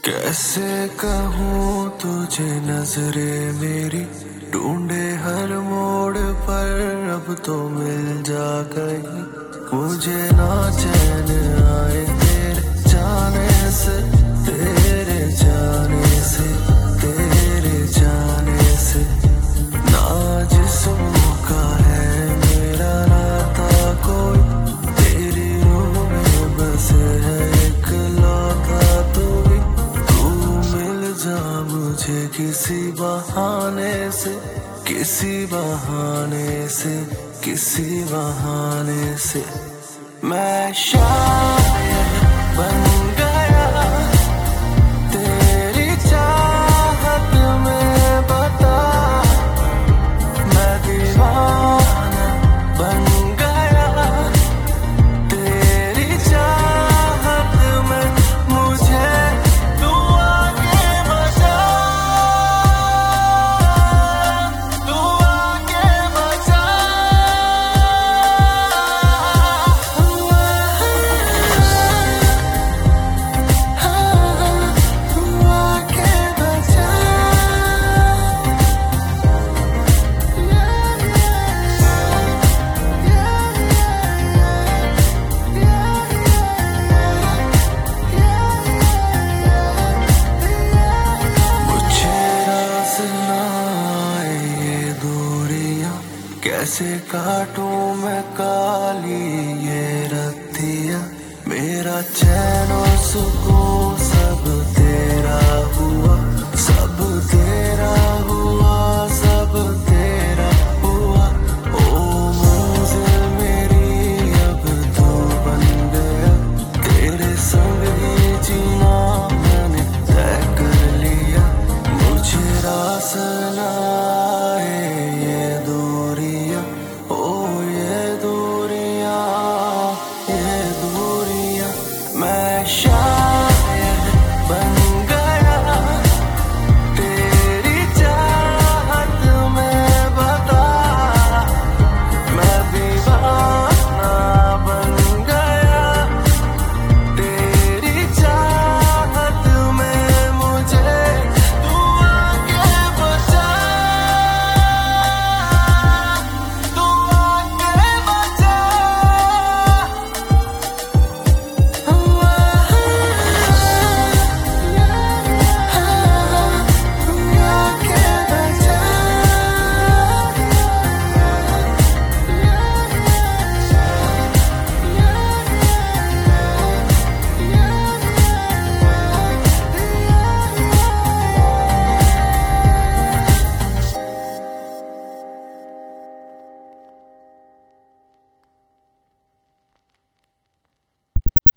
कैसे कहूँ तुझे नजरे मेरी ढूंढे हर मोड़ पर अब तो मिल जा गई। मुझे ना चैन आए तेरे जाने से, तेरे जाने से, तेरे जाने से। ना जिस्म का है मेरा नाता कोई, तेरी रूह में बसे है एक लौता तू भी। तू मिल जा मुझे किसी बहाने से, किसी बहाने से, किसी बहाने से। मैं शायर बन गया तेरी चाहत में, बता मैं दीवाना बन गया तेरी चाहत में। मुझे तू आगे बचा, तू आगे बचा। तू आगे बचा। मुझे रास ना आए ये दूरियां, कैसे काटूं मैं काली ये रतियां। मेरा चैन और सुकून